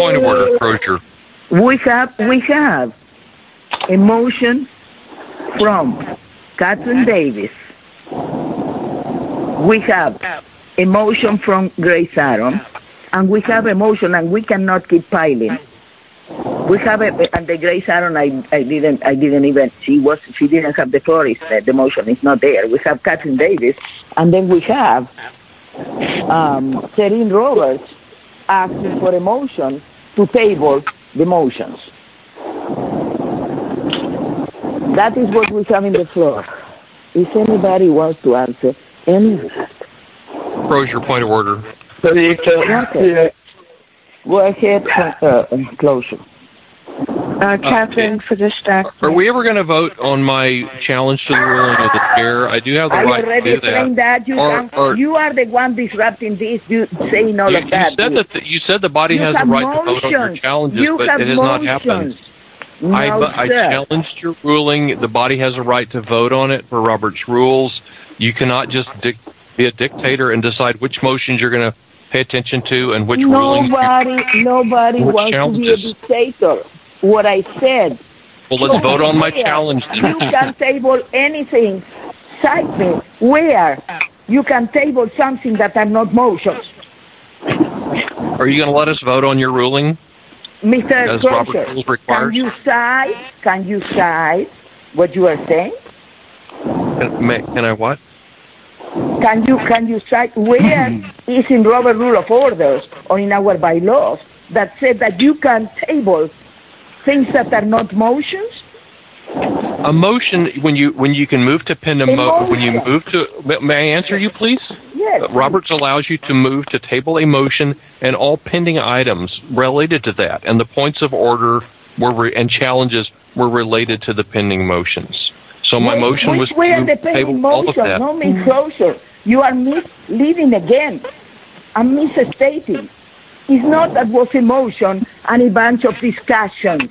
point of order, Crozier. We have a motion from Catherine Davis. We have a motion from Grace Aaron, and we have a motion, and we cannot keep piling. We have and the Grace Aaron. I didn't even. She didn't have the floor. The motion is not there. We have Catherine Davis, and then we have Serene Roberts asking for a motion to table the motions. That is what we have in the floor. If anybody wants to answer any of that. Crozier, point of order. Okay. Go ahead, Closure. Catherine, for this stack. Are we ever going to vote on my challenge to the ruling of the chair? I do have the right to do that. You are the one disrupting this. You saying all of that. You said the body has the right to vote on your challenges, but it has not happened. No, I challenged your ruling. The body has a right to vote on it for Robert's rules. You cannot just be a dictator and decide which motions you're going to pay attention to and which rulings. Nobody wants to be a dictator. What I said. Well, let's vote on my challenge. You can table anything. Cite me where you can table something that are not motions. Are you going to let us vote on your ruling? Mr. Crozier, can you cite what you are saying? Can I what? Can you cite where is in Robert Rule of Orders or in our bylaws that said that you can table things that are not motions? A motion, when you can move to pin when you move to, may I answer you, please? Yes. Roberts allows you to move to table a motion and all pending items related to that, and the points of order and challenges were related to the pending motions. So my motion was to table all of that. No, Ms. Crozier, you are misleading again. I'm misstating. It's not that was a motion and a bunch of discussions.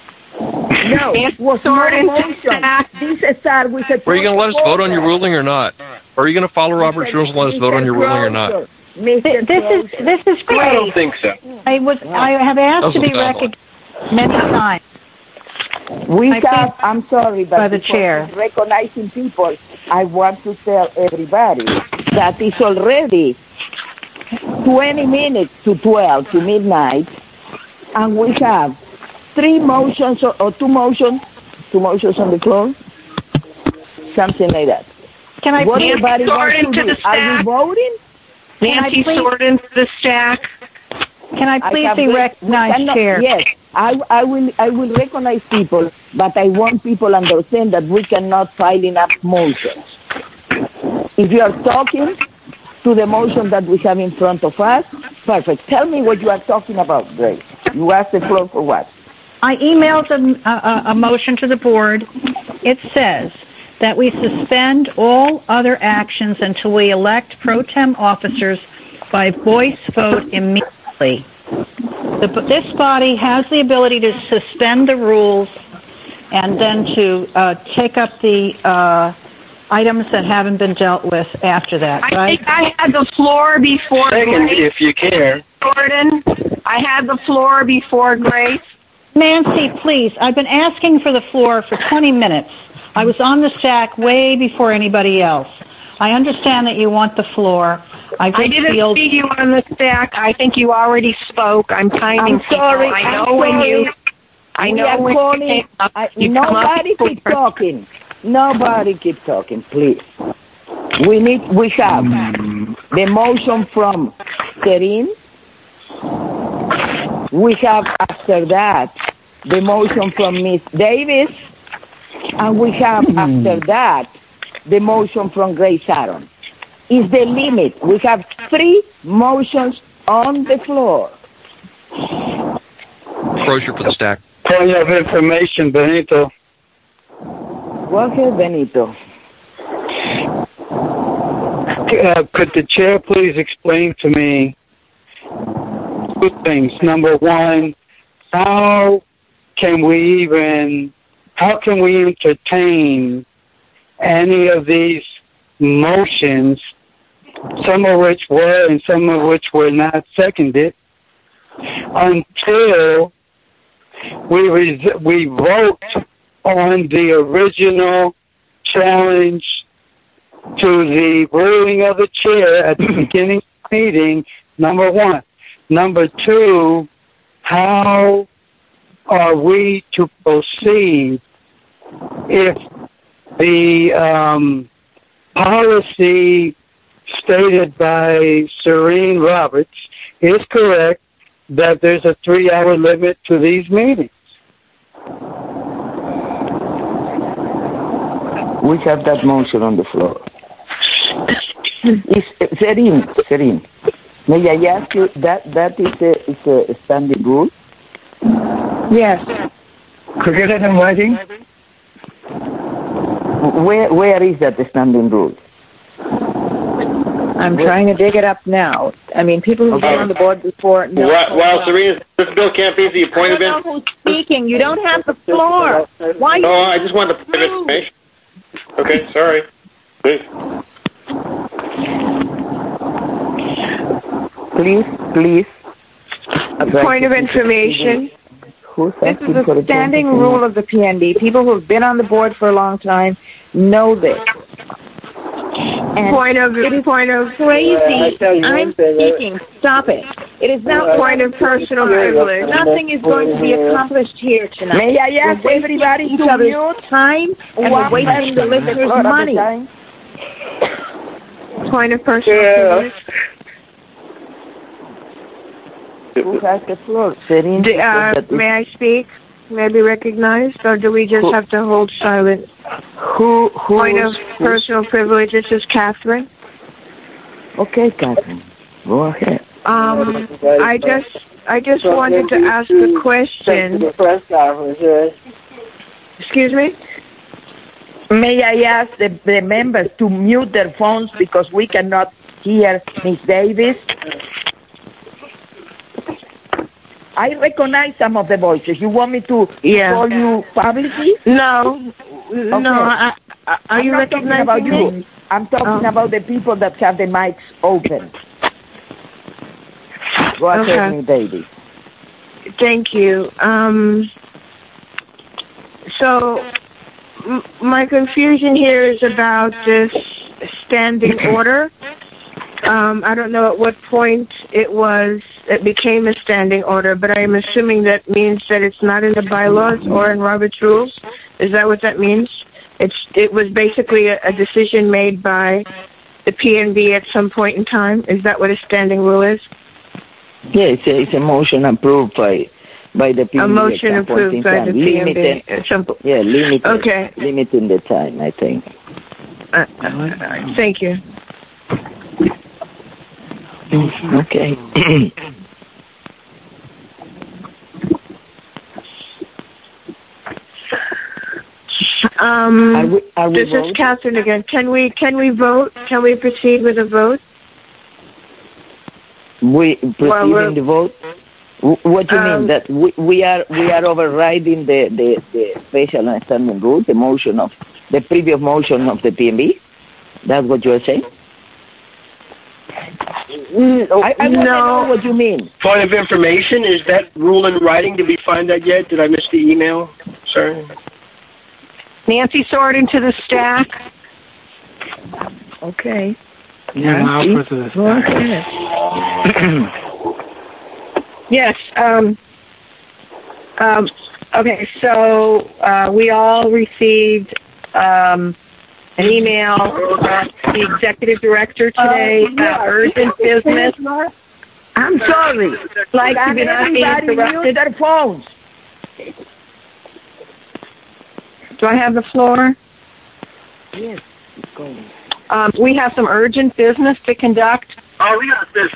No, it was not a motion. This starts with a. Are you going to let us vote on your ruling or not? Or are you going to follow Robert's rules and let us vote on your ruling or not? This is great. I don't think so. I have asked to be recognized many times. I'm sorry, but by the chair. Recognizing people, I want to tell everybody that it's already 20 minutes to 12 to midnight, and we have 3 motions or 2 motions on the floor, something like that. Can I please sort into the stack? Are we voting? Nancy, sort into the stack. Can I please be recognized, Chair? Yes, I will recognize people, but I want people to understand that we cannot file enough motions. If you are talking to the motion that we have in front of us, perfect. Tell me what you are talking about, Grace. You asked the floor for what? I emailed a motion to the board. It says that we suspend all other actions until we elect pro tem officers by voice vote immediately. This body has the ability to suspend the rules and then to take up the items that haven't been dealt with after that, right? I think I had the floor before Grace. If you care. Jordan, I had the floor before Grace. Nancy, please. I've been asking for the floor for 20 minutes. I was on the stack way before anybody else. I understand that you want the floor. I didn't see you on the stack. I think you already spoke. I'm timing people. I know when you came up. Nobody keep talking. Nobody keep talking, please. We have the motion from Serene. We have after that the motion from Ms. Davis, and we have after that the motion from Grace Aaron. Is the limit. We have 3 motions on the floor. Crozier for the stack. Point of information, Benito. Go ahead, Benito. Could the chair please explain to me 2 things? Number 1, how can we entertain any of these motions, some of which were and some of which were not seconded, until we vote on the original challenge to the ruling of the chair at the beginning of the meeting, number one. Number two, how are we to proceed if the policy stated by Serene Roberts is correct that there's a 3-hour limit to these meetings? We have that motion on the floor. Serene, may I ask you, that is a standing rule? Yes. Could you get it in writing? Where is that standing rule? I'm trying to dig it up now. I mean, people who've been on the board before know. While Serena, this Bill Campese, the appointed. I don't know who's speaking. You don't have the floor. Why? Oh, I just wanted to put information. Okay, sorry. Please. Please. Point of information. This is a standing rule of the PNB. People who have been on the board for a long time know this. And Point of crazy. I'm speaking. Stop it. It is not point of personal privilege. Nothing is going to be accomplished here tonight. May I ask everybody each to other's mute? time, and we're wasting the listeners' money. Point of personal privilege. Who has the floor? May I speak? May I be recognized, or do we just have to hold silent? Point of personal privilege. This is Catherine. Okay, Catherine. Go ahead. I just wanted to ask a question. Excuse me? May I ask the members to mute their phones because we cannot hear Ms. Davis? I recognize some of the voices. You want me to call you publicly? No. Okay. No. Are you recognizing about you? me? I'm talking about the people that have the mics open. Go ahead, Ms. Davis. Thank you. So my confusion here is about this standing order. I don't know at what point it became a standing order, but I am assuming that means that it's not in the bylaws or in Robert's rules. Is that what that means? It was basically a decision made by the PNB at some point in time. Is that what a standing rule is? Yeah, it's a motion approved by the PNB. A motion approved by the PNB. Limiting the time, I think. Thank you. Okay. This is Catherine again. Can we vote? Can we proceed with a vote? We proceed in the vote. What do you mean that we are overriding the special and standing rule, the motion of the previous motion of the PNB? That's what you are saying? I don't know what you mean. Point of information, is that rule in writing? Did we find that yet? Did I miss the email? Sorry. Nancy, sort into the stack. Okay. Yes. Okay, so we all received an email from the executive director today about urgent business. I'm sorry. Like to be not be interrupted. Their phones. Do I have the floor? Yes, it's going. We have some urgent business to conduct. We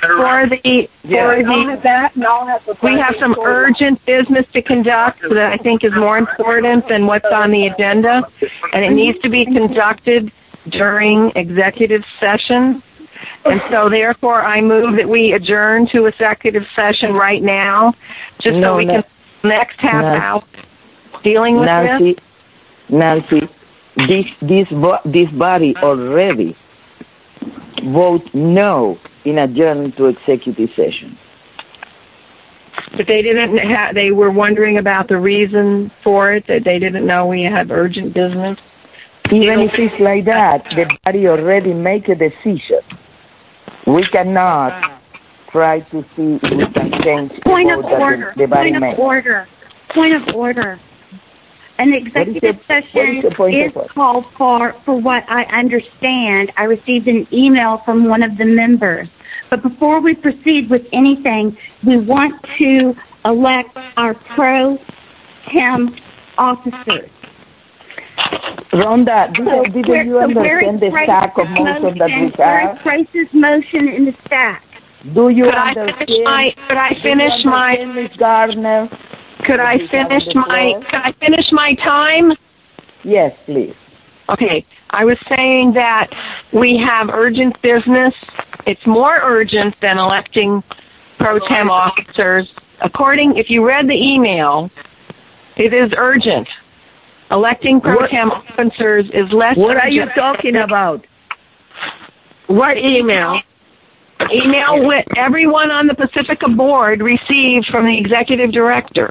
have some urgent business to conduct that I think is more important than what's on the agenda, and it needs to be conducted during executive session. And so, therefore, I move that we adjourn to executive session right now, just so we can next half hour dealing with this. Nancy, this body already vote no in adjourning to executive session. But they didn't they were wondering about the reason for it, that they didn't know we had urgent business. Even if it's like that, the body already make a decision. We cannot try to see if we can change Point of order. the body Point makes. of order. Point of order. An executive session is called for what I understand. I received an email from one of the members. But before we proceed with anything, we want to elect our pro tem officers. Rhonda, did you understand the stack of motion that we have? Trace's motion in the stack. Do you Could understand? Could I finish my Ms. Gardner? Could I finish my time? Yes, please. Okay. I was saying that we have urgent business. It's more urgent than electing pro tem officers. If you read the email, it is urgent. Electing pro tem officers is less urgent. What are you talking about? What email? Email with everyone on the Pacifica board received from the executive director.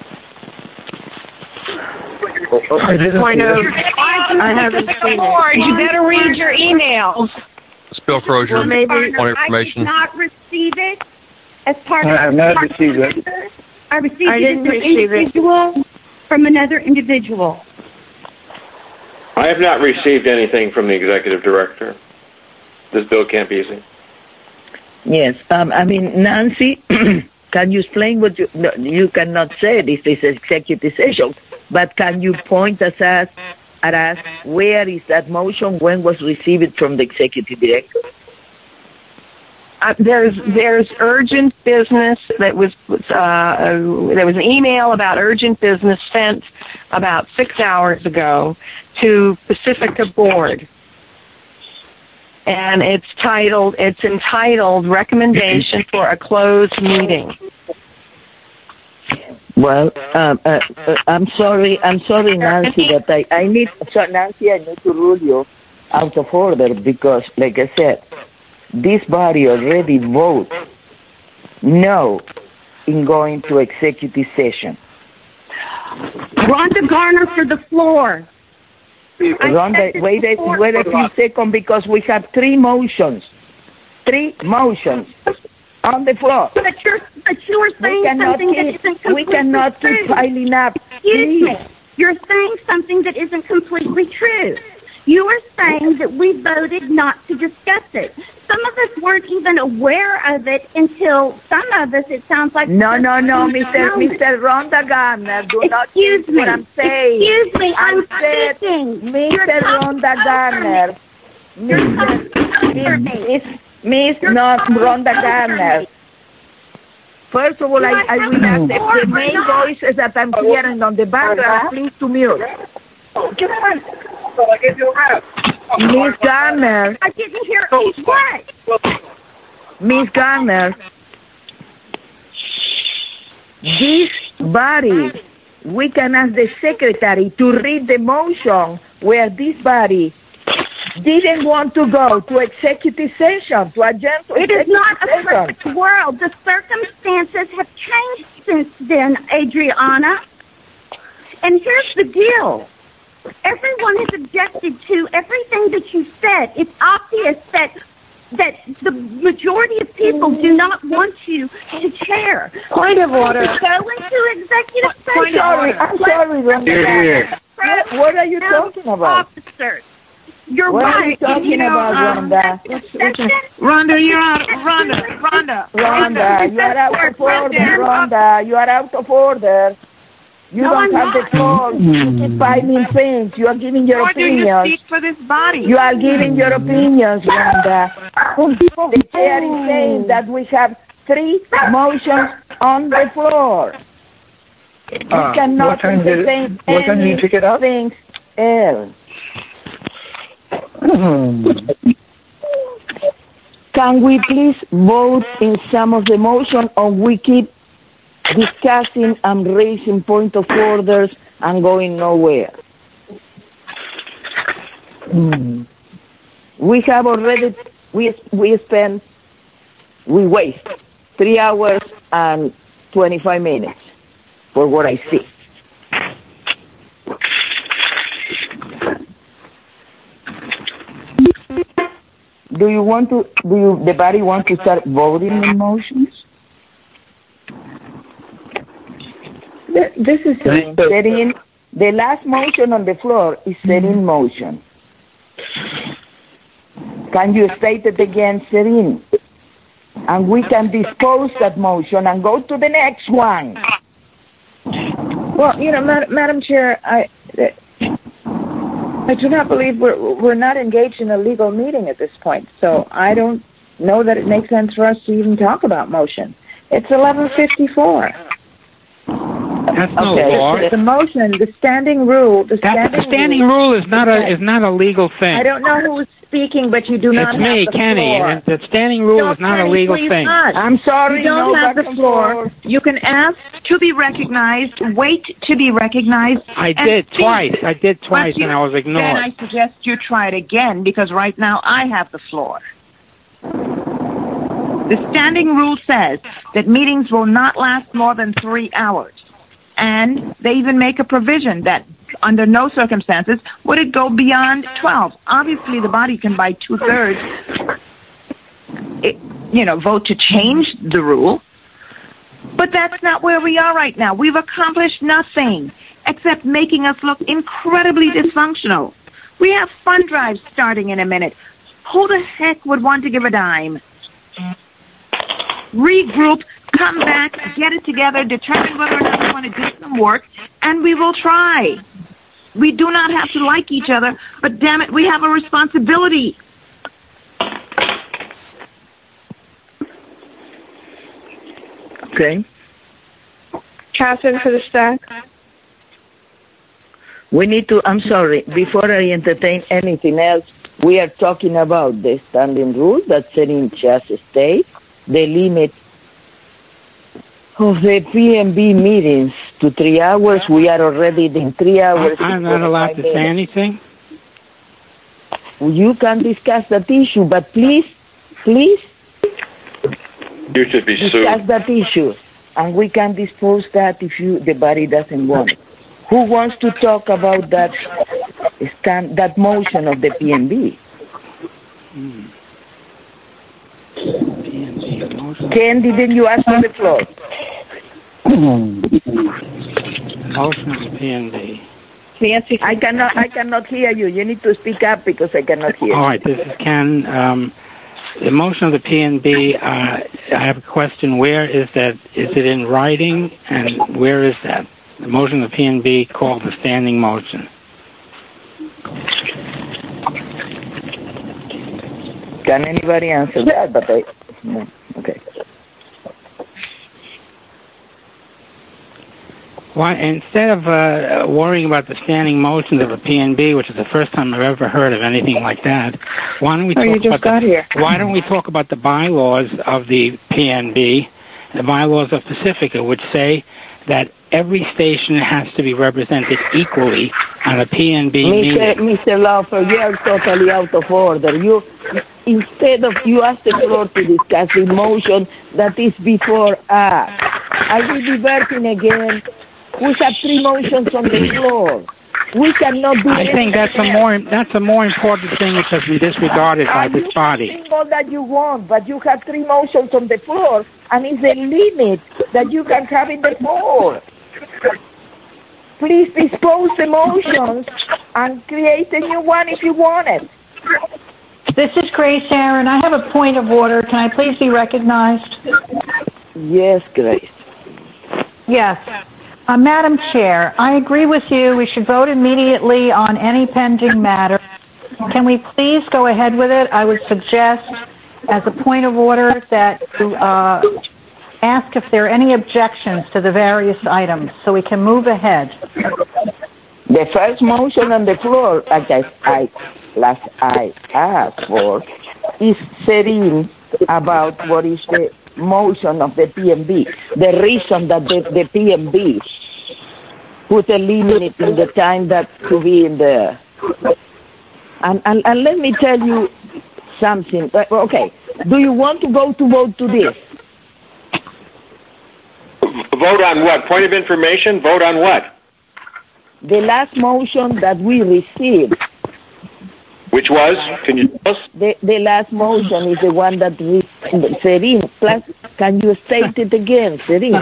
I haven't seen it. You better read your emails. Bill Crozier, on information. I did not receive it as part of. I have not received it. I received it from another individual. I have not received anything from the executive director. This is Bill Campese. Yes. Nancy, can you explain what you cannot say this is executive session, but can you point at us where is that motion, when was received from the executive director? There's urgent business that was there was an email about urgent business sent about 6 hours ago to Pacifica Board, and it's entitled Recommendation for a Closed Meeting. Well, I'm sorry, Nancy, but I need to rule you out of order because, like I said, this body already voted no in going to executive session. Rhonda Garner for the floor. Rhonda, wait a few seconds because we have three motions on the floor. But you're saying something that isn't completely true. We cannot keep piling up. Excuse me. You're saying something that isn't completely true. You are saying that we voted not to discuss it. Some of us weren't even aware of it until some of us, it sounds like... No, Mr. Rhonda Garner, do not use what I'm saying. Excuse me, I'm speaking. Mr. Rhonda Garner. Miss not Rhonda Garner. First of all, I will ask the main voices that I'm hearing on the background, please to mute. Miss Garner. I didn't hear what? Miss Garner. This body, we can ask the secretary to read the motion where this body didn't want to go to executive session, to adjourn to It is not a session. perfect world. The circumstances have changed since then, Adriana. And here's the deal. Everyone has objected to everything that you said. It's obvious that the majority of people do not want you to chair. Point of order. Go into executive session. I'm sorry, Rhonda. What are you talking about? Officers. You're what right. Are you talking about, Rhonda? Rhonda, you're out. Rhonda, you are out of order. Rhonda, you are out of order. You don't have the floor. You keep filing things. You are giving your opinions. You speak for this body. You are giving your opinions, Rhonda. The chair is saying that we have three motions on the floor. We cannot entertain anything else. Can we please vote in some of the motion, or we keep discussing and raising point of orders and going nowhere? We have already, we waste 3 hours and 25 minutes, for what I see. The body want to start voting the motions? This is setting. The last motion on the floor is set in motion. Can you state it again, Serene? And we can dispose that motion and go to the next one. Well, Madam Chair, I do not believe we're not engaged in a legal meeting at this point, so I don't know that it makes sense for us to even talk about motion. It's 11:54. That's no law. The motion, the standing rule, the standing rule is not a legal thing. I don't know who is speaking, but you do not have the Kenny, floor. And the standing rule is not a legal thing. Not. I'm sorry. You don't have the floor. You can ask to be recognized, wait to be recognized. I did twice, and I was ignored. Then I suggest you try it again, because right now I have the floor. The standing rule says that meetings will not last more than 3 hours. And they even make a provision that under no circumstances would it go beyond 12. Obviously, the body can by 2/3, vote to change the rule. But that's not where we are right now. We've accomplished nothing except making us look incredibly dysfunctional. We have fund drives starting in a minute. Who the heck would want to give a dime? Regroup, come back, get it together, determine whether or not we want to do some work, and we will try. We do not have to like each other, but damn it, we have a responsibility. Okay. Catherine for the stack. We need to, I'm sorry, before I entertain anything else, we are talking about the standing rule that's set in just state, the limit of the PMB meetings to 3 hours. We are already in 3 hours. I'm not allowed to say anything? You can discuss that issue, but please, you should be sued. Discuss that issue, and we can dispose that if the body doesn't want it. Who wants to talk about that motion of the PMB? Ken, didn't you ask for the floor? Motion of the PNB. Nancy, I cannot hear you. You need to speak up because I cannot hear you. All right, this is Ken. The motion of the PNB, I have a question. Where is that? Is it in writing? And where is that? The motion of the PNB called the standing motion. Can anybody answer that? Okay. Why, instead of worrying about the standing motions of a PNB, which is the first time I've ever heard of anything like that, why don't we talk about the bylaws of the PNB, the bylaws of Pacifica, which say that every station has to be represented equally on a PNB meeting. Mr. Laufer, you are totally out of order. Instead of you ask the floor to discuss the motion that is before us. I will be working again. We have 3 motions on the floor. We cannot do I think that's a more important thing because we disregarded by this body. You can all that you want, but you have 3 motions on the floor, and it's a limit that you can have in the floor. Please dispose the motions and create a new one if you want it. This is Grace Aaron. I have a point of order. Can I please be recognized? Yes, Grace. Yes. Madam Chair, I agree with you. We should vote immediately on any pending matter. Can we please go ahead with it? I would suggest, as a point of order, that you ask if there are any objections to the various items so we can move ahead. The first motion on the floor, I asked for, is setting about what is the motion of the PMB. The reason that the PMB put a limit in the time that to be in the... And let me tell you something. Okay, do you want to vote to this? Vote on what? Point of information? Vote on what? The last motion that we received. Which was? Can you tell us? The last motion is the one that we... Serin, plus, can you state it again, Serin?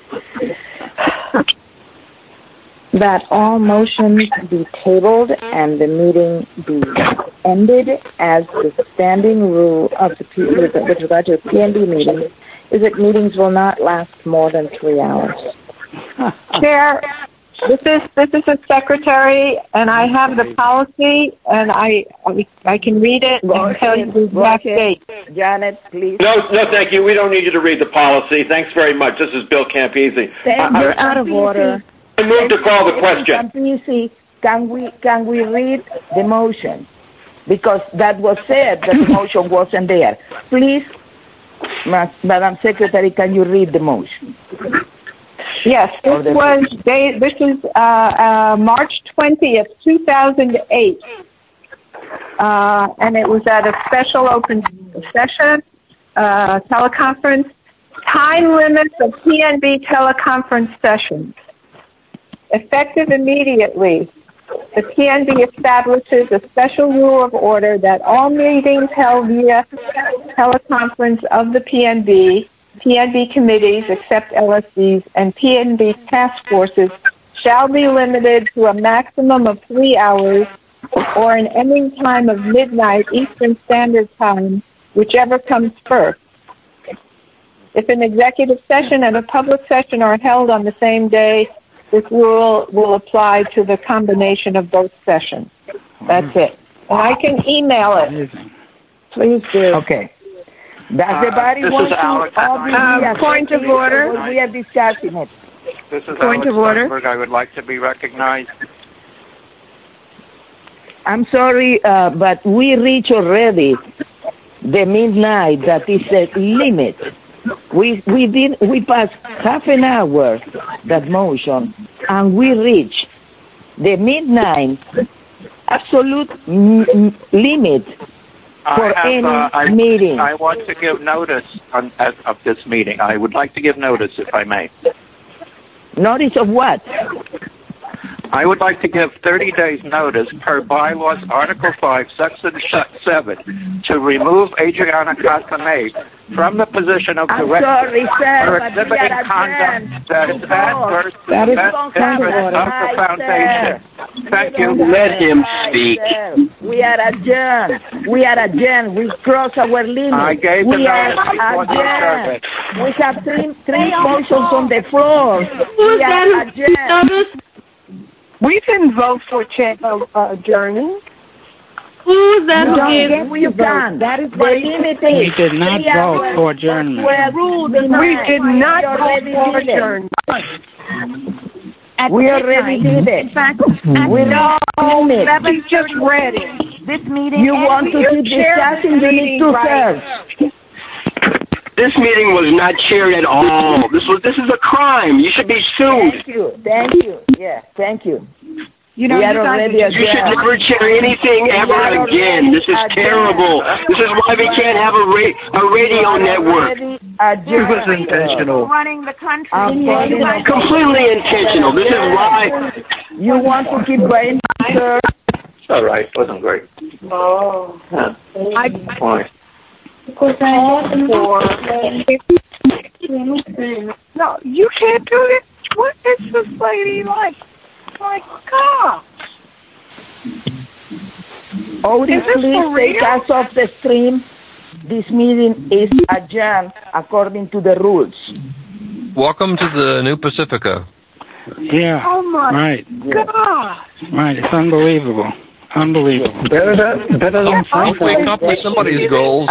That all motions be tabled and the meeting be ended, as the standing rule of the with regard to PNB meetings is that meetings will not last more than 3 hours. Chair, this is the secretary, and I have the policy, and I can read it and tell you the exact date. Janet, please. No, thank you. We don't need you to read the policy. Thanks very much. This is Bill Campisi. You're out of order. I move to call the question. Can we read the motion? Because that was said that the motion wasn't there. Please, Madam Secretary, can you read the motion? Yes, this is March 20th, 2008, and it was at a special open session, teleconference, time limits of PNB teleconference sessions. Effective immediately, the PNB establishes a special rule of order that all meetings held via teleconference of the PNB committees except LSDs, and PNB task forces shall be limited to a maximum of 3 hours or an ending time of midnight Eastern Standard Time, whichever comes first. If an executive session and a public session are held on the same day, this rule will apply to the combination of both sessions. That's it. And I can email it. Please do. Okay. Does everybody want to... point of order. We are discussing it. This is point of order. I would like to be recognized. I'm sorry, but we reached already the midnight. That is a limit. We passed half an hour that motion, and we reached the midnight absolute limit for any meeting. I want to give notice of this meeting. I would like to give notice, if I may. Notice of what? I would like to give 30 days notice per bylaws Article 5, Section 7, to remove Adriana Castanet from the position of director for exhibiting conduct that is adverse to the best interest of the foundation. Thank you. Let him speak. We are adjourned. We crossed our limit. I gave the notice before the service. We have three motions on the floor. We are adjourned. We didn't vote for adjourning. Who's that? We've done. That is the limit. We did not vote for adjournment. We did not vote for adjournment. We already did it. In fact, we just read it. This meeting. You want to keep discussing? You need to serve. This meeting was not chaired at all. This is a crime. You should be sued. Thank you. Yeah, thank you. You should never chair anything ever again. This is terrible. This is why we can't have a radio network. It was intentional. Running the country. Completely intentional. This is why. You want to keep going, sir? It's all right. It wasn't great. Oh. Why? No, you can't do this. What is this lady like? My God. Otis, please take us off the stream. This meeting is adjourned according to the rules. Welcome to the New Pacifica. Yeah. Oh my God. Right. It's unbelievable. Better than we accomplish somebody's goals.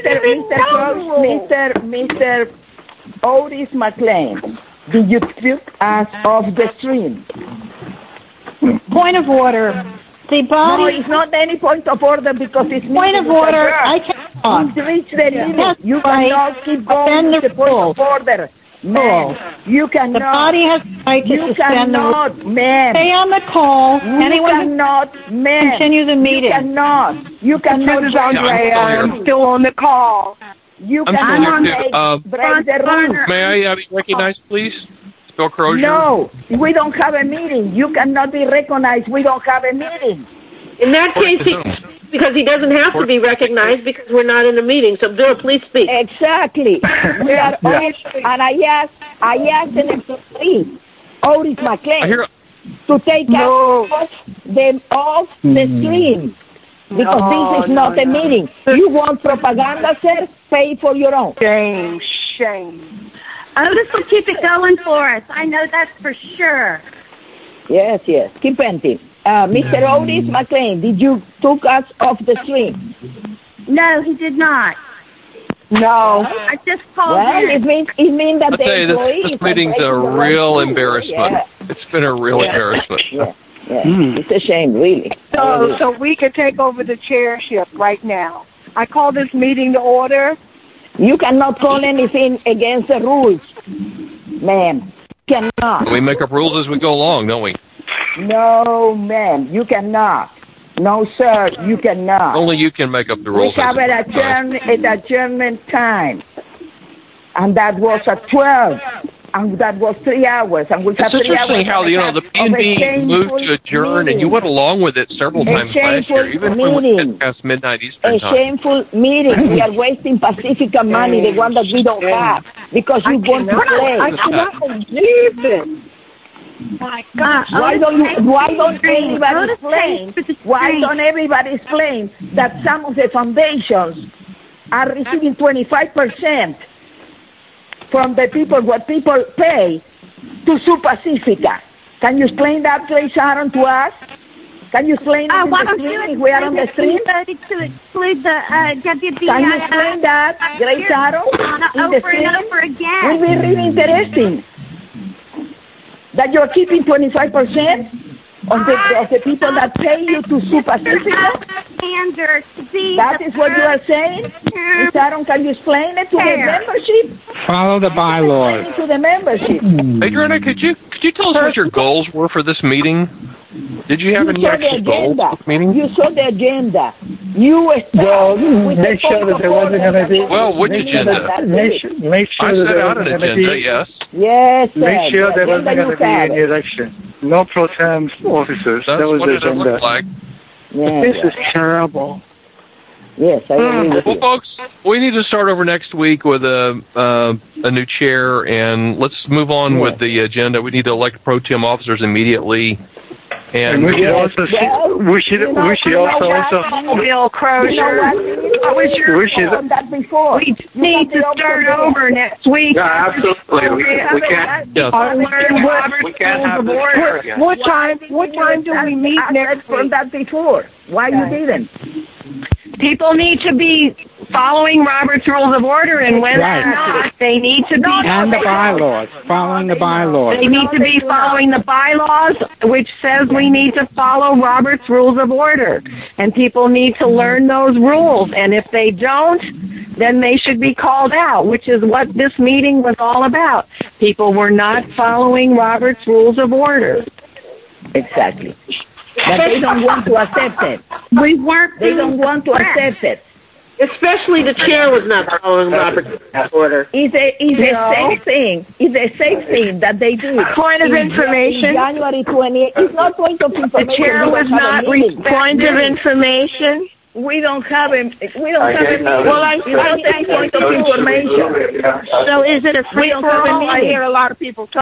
Mr. Otis McLean, did you take us off the stream? Point of order. The body. No, it's not any point of order because it's point of order. I cannot. You've reached the limit. You cannot keep going with the point of order. No, you cannot. The body has the right to suspend the rule. Ma'am. Stay on the call. Anyone cannot, ma'am. Continue the meeting. You cannot. Mrs. Andrea, I'm still on the call. You cannot break the rule. May I be recognized, please? Bill Crozier? No, we don't have a meeting. You cannot be recognized. We don't have a meeting. In that case, because he doesn't have to be recognized because we're not in a meeting. So, Bill, please speak. Exactly. We are all, and I asked an employee, Otis McLean, to take off the stream. Because this is not a meeting. You want propaganda, sir? Pay for your own. Shame. Otis will keep it going for us. I know that's for sure. Yes. Keep venting. Mr. Otis McLean, did you took us off the stream? No, he did not. No. I just called it means that I'll tell you, this meeting's a real embarrassment. Yeah. It's been a real embarrassment. Yeah. It's a shame, really. So we could take over the chairship right now. I call this meeting to order. You cannot call anything against the rules, ma'am. You cannot. We make up rules as we go along, don't we? No, ma'am. You cannot. No, sir. You cannot. Only you can make up the rules. We have an adjournment time, and that was at 12. And that was 3 hours, and we have 3 hours. It's interesting how the PNB moved to adjourn, and you went along with it several times last year, even when we went past midnight Eastern time. A shameful meeting. We are wasting Pacifica money, the one that we don't have, because you want to play. I cannot believe it. My God! Why don't everybody explain that some of the foundations are receiving 25%? From the people, what people pay to sue Pacifica. Can you explain that, Grace Sharon, to us? Can you explain that if we are on the stream? To exclude the WBI. Can you explain that, Grace Sharon? Over and over again. Will be really interesting. That you're keeping 25% of the people that pay you to sue Pacifica? That is what you are saying? Ms. Sharon, can you explain it to the membership? Follow the bylaws. To the membership. Adriana, could you tell us what your goals were for this meeting? Did you have any actual goals for this meeting? You saw the agenda. You make sure that there wasn't going to be... Well, which agenda? Make sure I set out an agenda, yes. Yes, sir. Make sure there wasn't going to be any election. No pro tem officers. That's that was what the it agenda. looked like. This is terrible. Yes, I agree with you. Folks, we need to start over next week with a new chair, and let's move on with the agenda. We need to elect pro tem officers immediately. And we should also Bill Crozier. We need to start over next week. Yeah, absolutely. We can't. Yes. We can't have this chair again. What time do we meet next week? From that before. Why you didn't? People need to be following Robert's Rules of Order, and when they're not, they need to be... And the bylaws, following the bylaws. They need to be following the bylaws, which says we need to follow Robert's Rules of Order. And people need to learn those rules, and if they don't, then they should be called out, which is what this meeting was all about. People were not following Robert's Rules of Order. Exactly. But they don't want to accept it. They don't want to accept it. Especially the chair was not following Robert's order. It's a safe thing. It's a safe thing that they do. Point of information. January 28th. It's not point of information. The chair was not point of information. We don't have a. Well, I don't say point of information. So is it a free for all? I hear a lot of people talk.